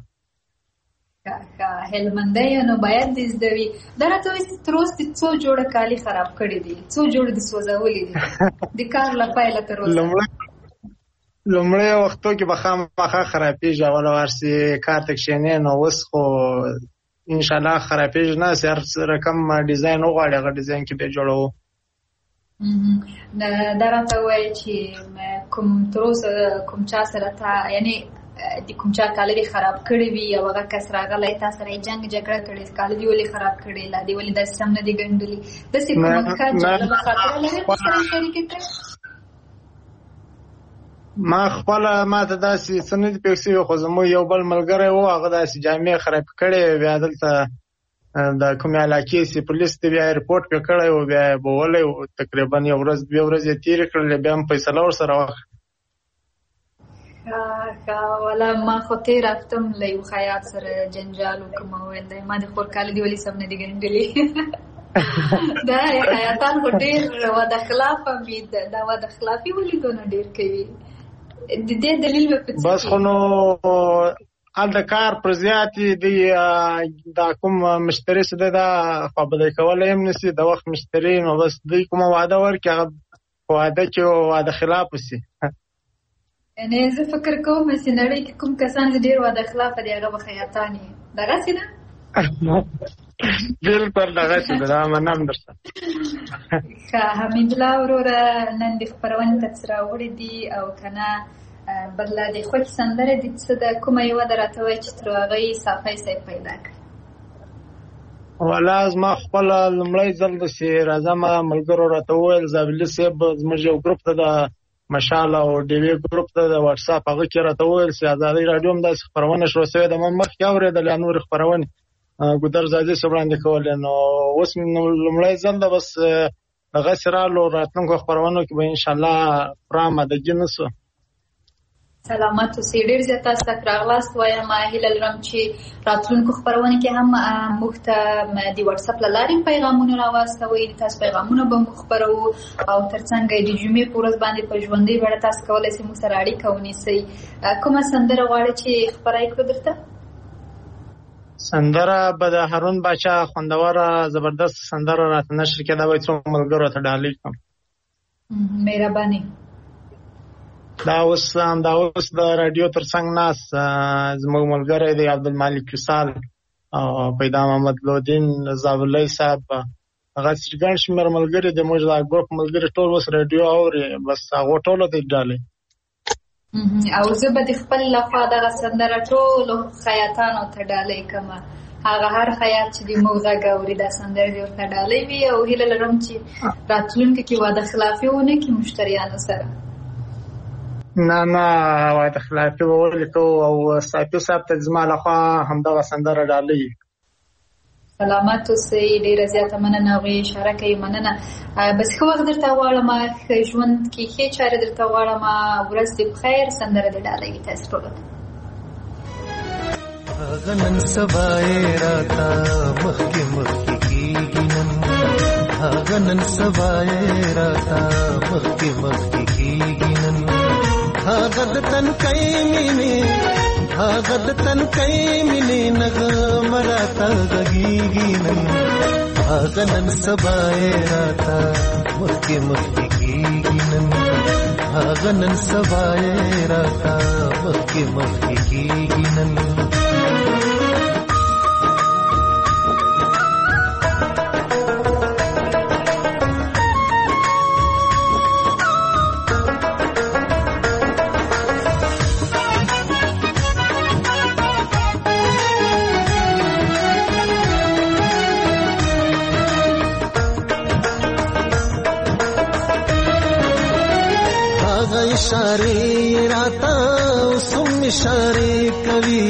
هلمندی نو باید دې زده وي. دا راته وایي تر اوسه دې څو جوړه کالي خراب کړي دي؟ څو جوړه دې سوځولي دي د کار له پیله تر اوسه؟ لومړی وختو کې به خامخا خرابېږي، اوله وار چې کار ته کښېنې نو اوس خو انشاءالله خرابېږي نه، چې هر رقم ډیزاین وغواړي هغه ډیزاین کې به جوړوو. دا راته وایي چې کوم تر اوسه کوم چا سره تا یعنې د کوم چا کالي دې خراب کړي وي او هغه کس راغلی تا سره یې جنګ جګړه کړې، کالي دې ولې خراب کړې، لا دې ولې داسې سم نه دي ګنډلي، داسې کومه ښه جالبه خاطره لرې ورسره شریکې کړې؟ ما خپله ما ته داسې څه نه دي پېښ شوي، خو زموږ یو بل ملګری و هغه داسې جامې خرابې کړې، بیا دلته د کومې علاقې چې پولیس ته بیا رپورټ پې کړی و، بیا یې بولی و، تقریبا یو ورځ دوې ورځې یې تېرې کړلې، بیا هم فیصله ورسره وکړه. والا ما خو تېر رفتم له یو خیاط سره جنجال وکړم، وویل دی ما د خور کالي دې ولې سم نه دي ګنډلي. دا خیاطان خو ډېر واده خلافه وي، دا واده خلافي ولې دونه ډېر کوي؟ د دې دلیل به په څه بس خو نو هلته کار پر زیات دی، دا کوم مشتري چې دی دا خوابدی کولی هم نشي، د وخت مشتري نو بس دوی کومه وعده ورکړي هغه په واده کې واده خلاف وسي. یعنې زه فکر کوم چې نړۍ کې کوم کسان چې ډېر واده خلافه دي هغه به خیاطان وي، دغسې ده؟ بلکل دغسې ده، دا منم درته. ښه حمیدالله وروره نن دې خپرونې ته څه راوړي دي او که نه بله د خوښې سندره دې څه ده؟ کومه یوه ده راته وایي چې تر هغه یې صافی صاحب پیدا کړي؟ والا زما خپله لومړی ځل ده چې راځم ملګرو راته وویل زابلي صاحب زموږ یو ګروپ ته د مشال او ډیوې ګروپ ته د واټساپ هغه کې راته وویل چې ازادۍ راډیو هم داسې خپرونه شروع شوې ده، ما مخکې اورېدلې نورې خپرونې ګودر زادي صاحب وړاندې کولې، نو اوس مې لومړی ځل ده بس دغسې رالو، راتلونکو خپرونو کې به انشاءالله پوره آمادګي نه شو. سلامت اوسئ، ډېر زیات تاسو ته راغلاست. وایم هیله لرم چې راتلونکو خپرونې کې هم موږ ته د واټساپ له لارې پیغامونه راواستوئ، تاسو پیغامونه به موږ خپروو او تر څنګ د جمعې په ورځ باندې په ژوندۍ بڼه تاسو کولی شئ موږ سره اړیکه ونیسئ. کومه سندره غواړئ چې خپره یې کړو درته؟ سندره به د هارون باچا خوندوره زبردست سندره راته نشر کېده، وایي څو ملګرو ته ډالۍ کړم. مهرباني. دا اوس دا اوس د راډیو تر څنګ ناست زموږ ملګری دی عبدالمالک وصال او پیدا محمد لودین زابلۍ صاحب، هغه ګڼ شمېر ملګري دی، موږ دا ګروپ ملګري ټول اوس راډیو اوري، بس هغو ټولو ته یې ډالۍ. او زه به د خپل لخوا دغه سندره ټولو خیاطانو ته ډالۍ کړمه، هغه هر خیاط چې د موږ غږ اوري دا سندره دې ورته ډالۍ وي، او هیله لرم چې راتلونکي کې واده خلافي ونه کړي مشتریانو سره. نه نه واده خلافي به ولې کوو، او صافي صاحب ته زما لخوا همدغه سندره ډالۍ. سلامت اوسئ، ډېره زیاته مننه، هغوی اشاره کوي مننه. بس ښه وخت درته غواړم، ښه ژوند کې ښې چارې درته غواړم، ورځ دې په خیر، سندره دې ډالۍ وي تاسو ټولو ته. هغه نن سبا یې راته مخکې مخکې کېږي، نن هغه نن سبا یې راته مخکې مخکې کېږي، نن هغه د تنکۍ مینې هغه د تنکۍ مینې نغمه راته غږېږي، نن هغه نن سبا یې راته مخکې مخکې کېږي، نن هغه نن سبا یې راته مخکې مخکې کېږي، نن اشارے راتا سم اشارے کوي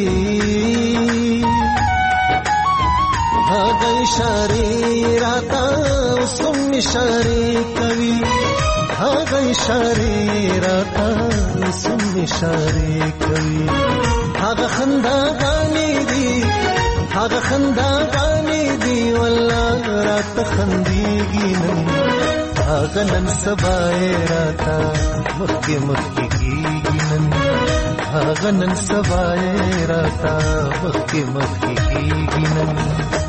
هغه اشارے راتا سم اشارے کوي هغه اشارے راتا سم اشارے کوي هغه خندا غاني دي هغه خندا غاني دي والله رات خنديږي نن هغه نن سبا راتا مخکې مخکې کېږي، نن هغه هغه نن سبا یې راته مخکې مخکې کېږي نن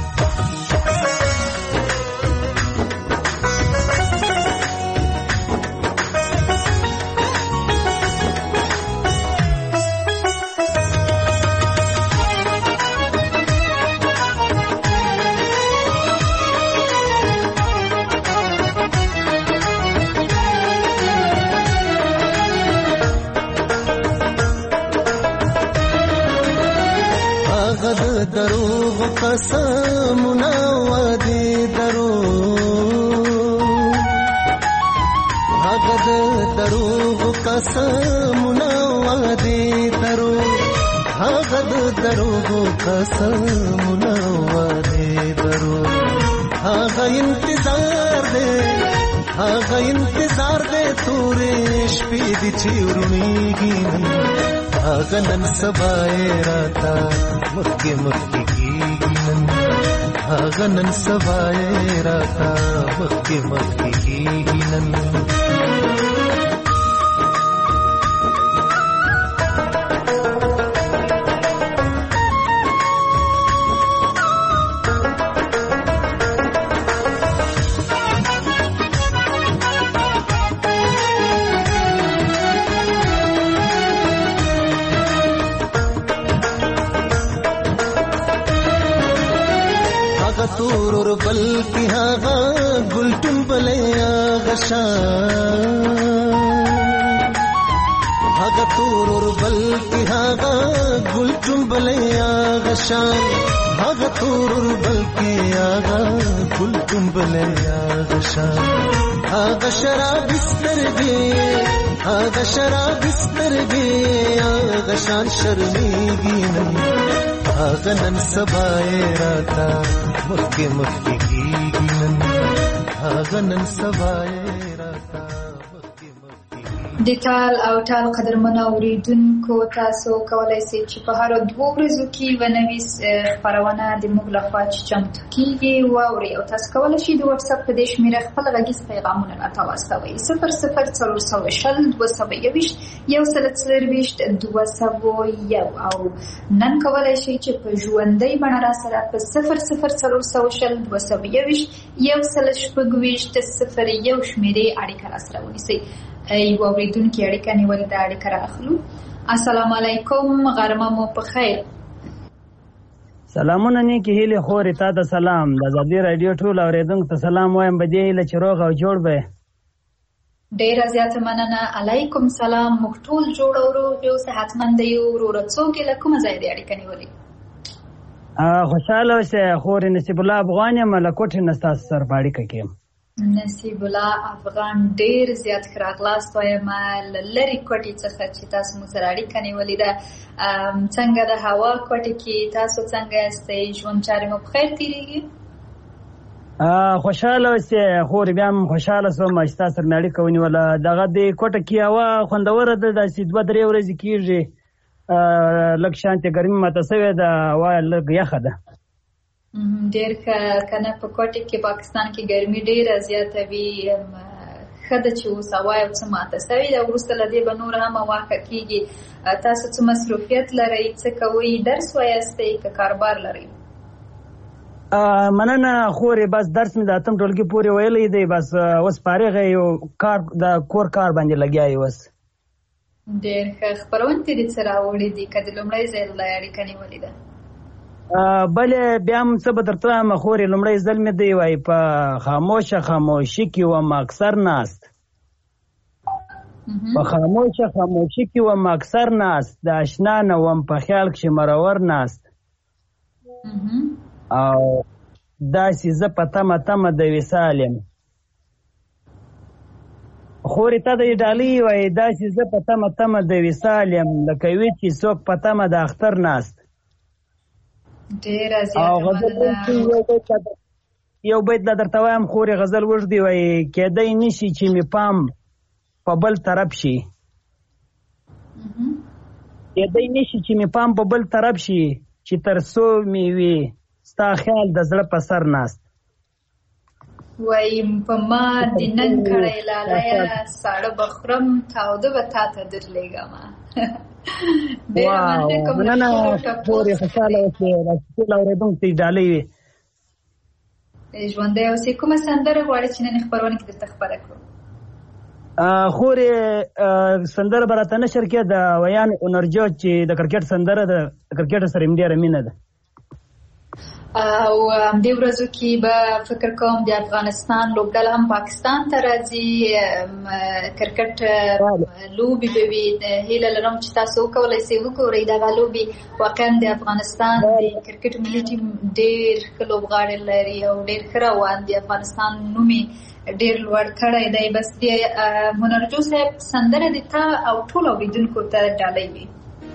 دروغ قسمونه وعدې دروغ هغه د دروغ قسمونه وعدې دروغ هغه د دروغ قسمونه وعدې دروغ هغه انتظار دی هغه انتظار دی تورې شپې دي چې ورونېږي هغه نن سبا یې راته مخکې مخکې کېږي نن هغه نن سبا یې راته مخکې مخکې کېږي نن تورور بلکی هاغا گلٹن بلے آغا شان هاغا تورور بلکی هاغا گلٹن بلے آغا شان هاغا تورور بلکی آغا گلٹن بلے آغا شان هاغا شراب استرگی هاغا شراب استرگی آغا شان شرمیگی نن هاغا نن سبا یې راته مخکې مخکې کېږي نن هاغه نن سبا یې راته مخکې مخکې د ټال او ټال قدرمنو اورېدونکو تاسو کولی شئ چې په هرو دوو ورځو کې یوه نوې خپرونه د موږ لخوا چې چمتو کېږي واورئ او تاسو کولی شئ د وټساپ په دې شمېره خپل غږیز پیغامونه راته واستوئ صفر صفر څلور سوه شل دوه سوه یوویشت یو سل څلرویشت دوه سوه یو او نن کولی شئ چې په ژوندۍ بڼه راسره په صفر صفر څلور سوه شل دوه سوه یوویشت یو سل شپږویشت صفر یو شمېرې اړیکه راسره ونیسئ یو اورېدونکي اړیکه نیولې ده اړیکه رااخلو السلام علیکم غرمه مو په خیر سلامونه نیکې هیلې خورې تا ته سلام د ازادي راډیو ټول اورېدونکو ته سلام وایم په دې هیله چې روغ او جوړ به ډېره زیاته مننه علیکم سلام موږ ټول جوړ او روغ یو صحتمند یو وروره څوک یې له کومه ځایه دې اړیکه نیولې خوشحاله اوسئ خورې نصیب الله افغان یم له کوټې نه ستاسو سره په اړیکه کې یم نصیب الله افغان ډیر زیات ښه راغلاست وایم له لرې کوټې څخه چې تاسو موږ سره اړیکه نیولې ده څنګه د هوا کوټې کې تاسو څنګه یاستئ ژوند چارې مو په خیر تېرېږي خوشحاله اوسئ خورې بیا هم خوشحاله شوم چې تاسو سره مې اړیکه ونیوله دغه دې کوټه کې هوا خوندوره ده داسې دوه درې ورځې کېږي لږ شانتې ګرمي ماته شوې ده هوا لږ یخه ده ډېر ښه کنه په کوټې کې پاکستان کې ګرمي ډېره زیاته وي ښه ده چې اوس هوا یو څه ماته شوې ده وروسته له دې به نور هم هوا ښه کېږي تاسو څه مصروفیت لرئ څه کوئ درس وایاستئ که کاروبار لرئ مننه خورې بس درس مې د اتم ټولګي پورې ویلی دی بس اوس فارغه یو کار د کور کار باندې لګیا یې اوس ډېر ښه خپرونې دې څه راوړي دي که د لومړی ځای له اړیکه نیولې ده بلې بیا هم څه به درته وایم خورې لومړی ځل مې دی وایي په خاموشه خاموشي کې وم اکثر ناست په خاموشه خاموشي کې وم اکثر ناست د اشنا نه وم په خیال کښې مرور ناست او داسې زه په تمه تمه د وصال یم خورې ته د ډالۍ وایي داسې زه په تمه تمه د وصال یم لکه وي چې څوک په تمه د اختر ناست ډېره زیاته مننه یو بیت لا درته وایم خورې غزل اوږدې وایي کیدی نشي چې مې پام په بل طرف شي کیدی نشي چې مې پام په بل طرف شي چې تر څو مې وي ستا خیال د زړه په سر ناست وایي په ما د نن کړی لالیه ساړه به خورم تاوده به تا ته درلېږمه واو مننه خورې خوشحاله اوسې ټول اورېدونکي ډالۍ وي ژوندی اوسې. کومه سندره غواړې چې نن خپرونه کې درته خپره کړو؟ خورې سندره به راته نشر کې د ویان انرجو چې د کرکټ سندره ده د کرکټ سره یې ډېره مینه ده او همدې ورځو کې به فکر کوم د افغانستان لوبډله هم پاکستان ته راځي کرکټ لوبې به وي. هیله لرم چې تاسو وکولی سئ وګورئ دغه لوبې. واقعا د افغانستان د کرکټ ملي ټیم ډېر ښه لوبغاړي لري او ډېر ښه روان دي. افغانستان نوم یې ډېر لوړ کړی دی. بس د هنرجو صاحب سندره د تا او ټول اورېدونکو ته ډالۍ وي.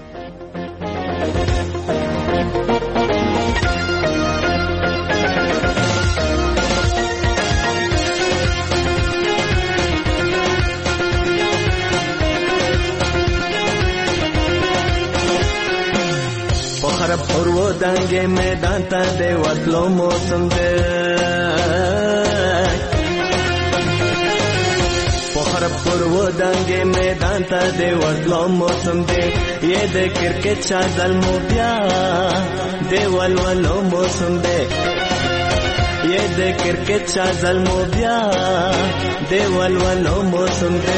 پخر پرو دنگے میدان تا دے وطلو موسم دے پخر پرو دنگے میدان تا دے وطلو موسم دے یہ دے کرکٹ شادل مو بیا دے ولولو موسم دے یہ دے کرکٹ شادل مو بیا دے ولولو موسم دے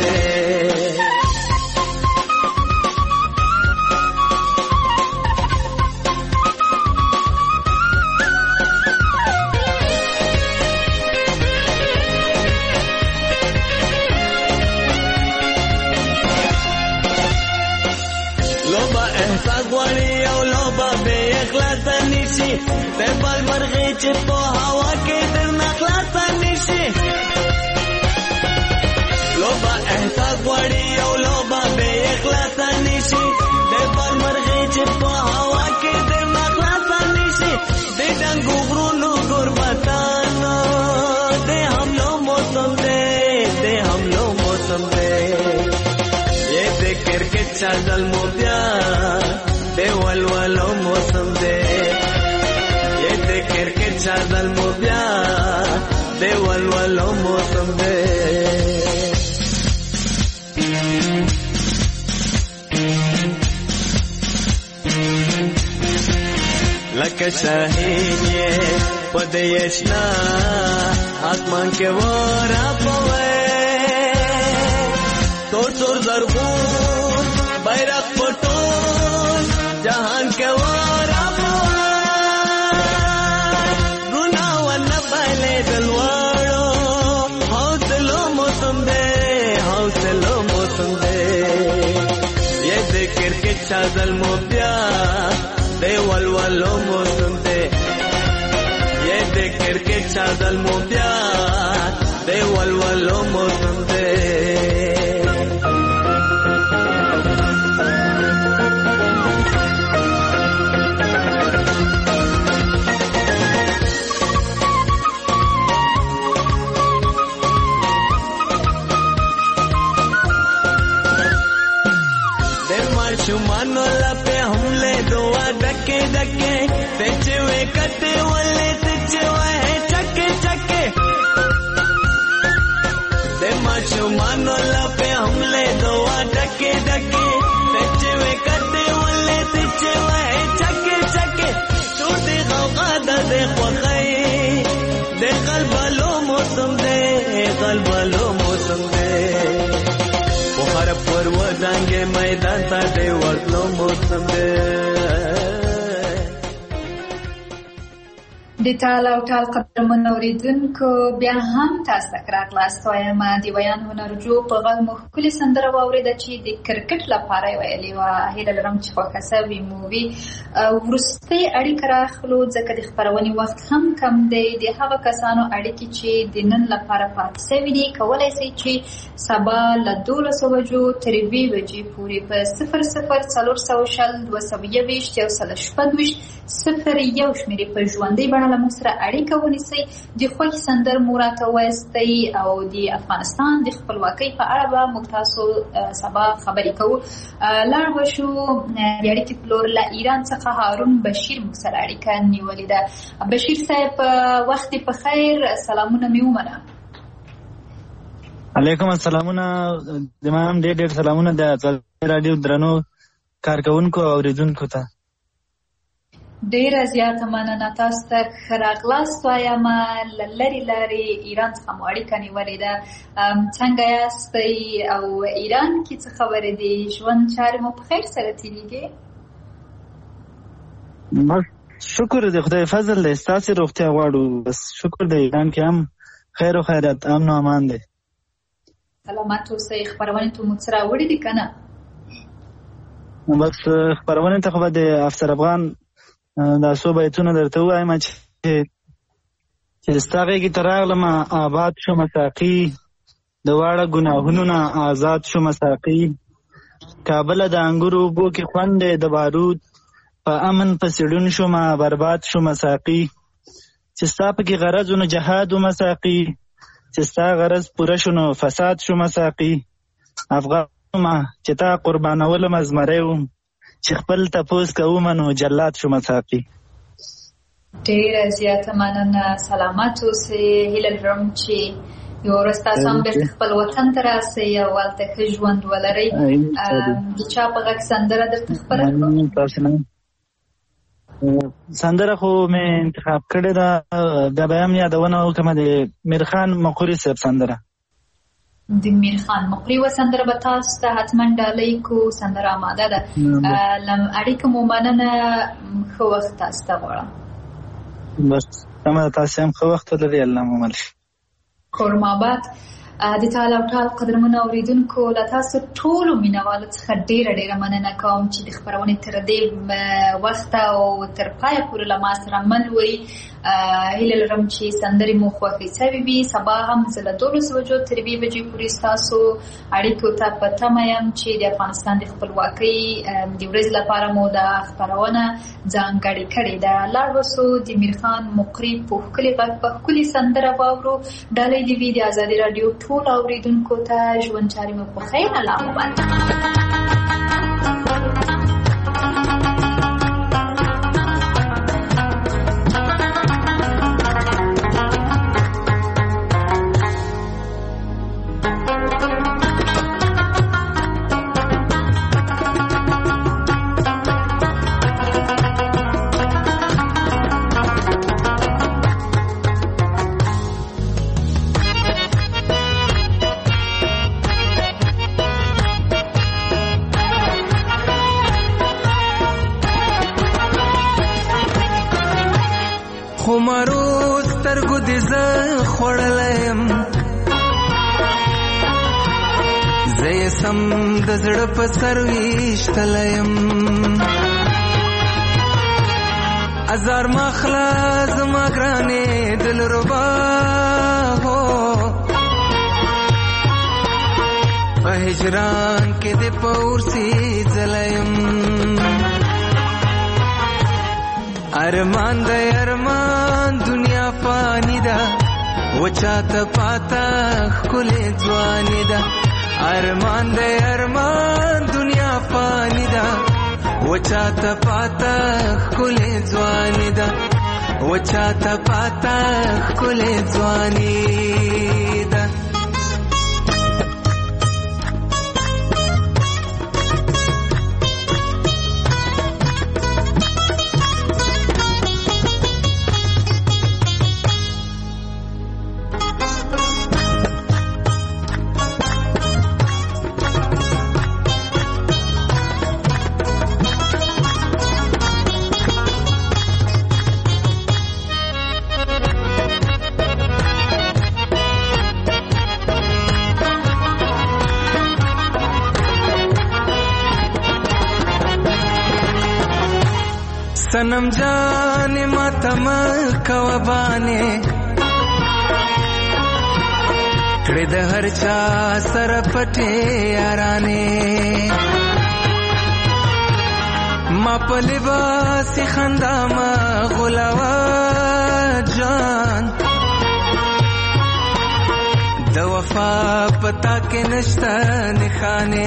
تے بال مرغی چې په هوا کې در نخلاصه نشي لوبه احساس غواړي او لوبه بې اخلاصه نشي تے بال مرغی چې په هوا کې در نخلاصه نشي د ډنګو غرونو غربتانو د حملو موسم دی د حملو موسم دی یہ د کرکټ چازل مو بیا د ولولو موسم دی کرکٹ چادل مو بیا دے ولولو موسم دے لکه شاهین یہ پدیشنا آسمان کے وارا پوے تور تور زرغون بیرق پٹون جہان کے وارا چادل مو بیا دے ولولو موسم دے یہ دے کرکٹ چادل مو بیا دے ولولو موسم دے شمانو لپے حملے دعا ڈکے ڈکے تچے ہوئے کتے والے تچے ہوئے چکے چکے دے ماں شمانو لپے حملے دعا ڈکے ڈکے تچے ہوئے کتے والے تچے ہوئے چکے چکے چھوٹے غوغا دا دے خوخائی دے قلبالو موسم دے قلبالو موسم دے بخار پر ودانگے میدان تا دے ورطلو موسم دے د ټال او ټال قدرمن اوریدونکو بیا هم تاسو ته راغلاست وایم د ویان هنرجو په غږ مو ښکلې سندره واورېده چې د کرکټ لپاره یې ویلې وه. هیله لرم چې خوښه سوې مو وي. وروستۍ اړیکه راخلو ځکه د خپرونې وخت هم کم دی. د هغه کسانو اړیکې چې د نن لپاره پاتې سوي دي کولی شئ چې سبا له دولسو بجو تر یوې بجې پورې په صفر صفر څلور سوه شل دوه سوه یوویشت یو سل شپږ ویشت صفر یو شمېرې په ژوندۍ بڼه له موږ سره اړیکه ونیسئ. د خوښې سندر مو راته ووایستئ او د افغانستان د خپلواکۍ په اړه به موږ تاسو سبا خبرې کوو. لاړ به شو د اړیکې په لور له ایران څخه هارون بشیر موږ سره اړیکه نیولې ده. بشیر صاحب وخت په خیر، سلامونه مې ومنه. علیکم السلامونه. د ما هم ډېر ډېر سلامونه د رادیو درنو کارکونکو او اوریدونکو ته. ډیره زیاته مننه تاسو ته ښه راغلاست وایم. له لرې لارې ایران څخه مو اړیکه نیولې ده. څنګه یاستئ او ایران کې څه خبرې دي؟ ژوند چارې مو په خیر سره تېرېږي؟ بس شکر دی، خدای فضل دی. ستاسې روغتیا غواړو. بس شکر دی، ایران کې هم خیر و خیرات، امن و امان دی. سلامت اوسئ. خپرونې ته مو څه راوړي دي که نه؟ بس خپرونې ته خو به د افسر افغان دا څو بیتونه درته ووایم چې چې ستا غېږې ته راغلمه آباد شومه ساقي، د واړه ګناهونو نه آزاد شومه ساقي. کابله د انګورو اوبو کې خوند دی د بارود، په امن پسې ړون شومه برباد شومه ساقي. چې ستا پکې غرض و نو جهاد ومه ساقي، چې ستا غرض پوره شو نو فساد شومه ساقي. افغان ومه چې تا قربانولم زمری وم، چې خپل تپوس کومه نو جلاد شومه ساقي. ډېره زیاته مننه. سلامت اوسئ. هیله لرم چې یو ورځ تاسو هم بېرته خپل وطن ته راسئ او هلته ښه ژوند ولرئ. د چا په غږ سندره درته خپره کړو؟ سندره خو مې انتخاب کړې ده، بیا به هم یادونه وکړم د میرخان مقري صاحب سندره. د میرخان مقري و سندره به تاسو ته حتما ډالۍ کو. سندره آماده ده. لم اړیکه مو مننه. ښه وخت تاسو ته غواړم. بس سمه ده، تاسې هم ښه وخت ولرئ. الله مو مل شي. کورم آباد. د ټال او ټال قدرمنو اوریدونکو له تاسو ټولو مینهوالو څخه ډېره ډېره مننه کوم چې د خپرونې تر دې وخته او تر پایه پورې له ما سره مل وئ. هیله لرم چې سندرې مو خوښې سوې وي. سبا هم زه له دولس بجو تر یوې بجې پورې ستاسو اړیکو ته په تمه یم چې د افغانستان د خپلواکۍ د ورځې لپاره مو دا خپرونه ځانګړې کړې ده. لاړ اوسو د میرخان مقري په ښکلي غږ په ښکلې سندره واورو. ډالۍ دې وي د ازادي راډیو ټولو اوریدونکو ته. ژوند چارې مو په خیر. الله مو بند. خمارو سترګو دې زه خوړلیم، زه یې سم د زړه په سر ویشتلیم. ازار مخلا زما ګرانې دلربا هو، په هجران کې دې په اورسي ځلیم. ارمان د ارمان دنیا فانی ده، وچاته پاتا ښکلې ځواني ده. ارمان د ارمان دنیا فانی ده، وچاته پاتا ښکلې ځواني ده. وچاته پاتا ښکلې ځواني ده. सनम जाने मातम कवबाने کړه د هر چا سره پټه یارانه ما په لباس خندا ما غلاوا جان د وفا پتا کې نشته نخانه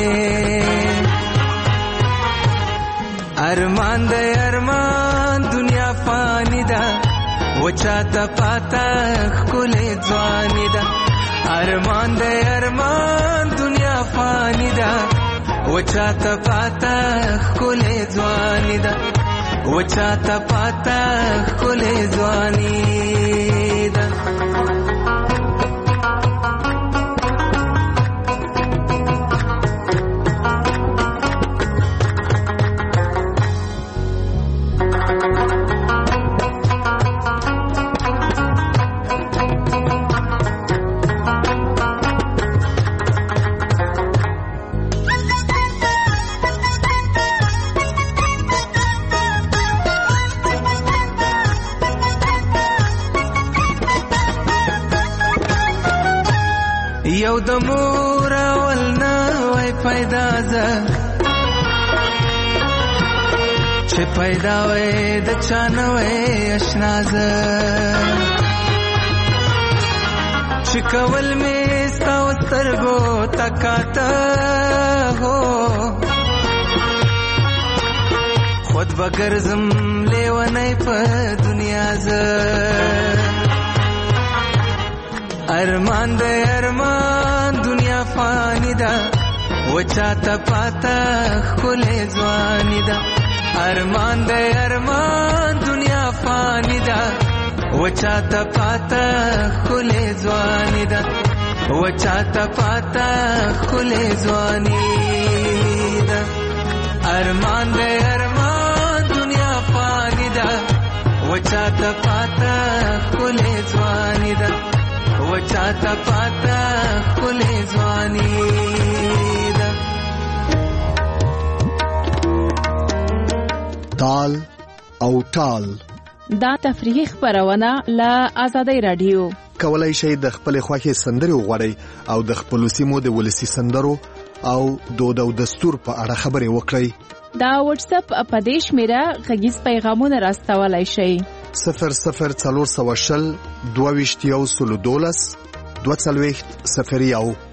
ارمان د ارمان دنیا فانی ده وچا ته پاتا خلې ځواني ده ارمان د ارمان دنیا فانی ده وچا ته پاتا خلې ښکلې ځواني ده وچا ته پاته ښکلې ځواني ده یو د مور اول نوی پیدا زه چې پیدا وې د چا نوی اشنا زه چې کول مې ستا و سترګو تکاته هو خود به ګرځم لیونی په دنیا زه ارمان د ارمان دنیا فانی ده وچا ته پاته ښکلې ځواني ده ارمان د ارمان دنیا فانی ده وچا ته پاته ښکلې ځواني ده وچا ته پاته ښکلې ځواني ده ارمان د ارمان دنیا فانی ده وچا ته پاته ښکلې ځواني ده وچا ته پاته ښکلې ځواني ده تال او ټال دا تفریحي خبرونه له آزادۍ رادیو کولای شئ د خپل خوښي سندري وغوړئ او د خپل سیمو د ولسی سندرو او دود او دستور په اړه خبرې وکړئ دا واتس اپ په دې شمیره غږیز پیغامونه راستولای شئ صفر صفر څلور سوه شل دوه ویشت یو سلو دولس دوه څلوېښت صفر یو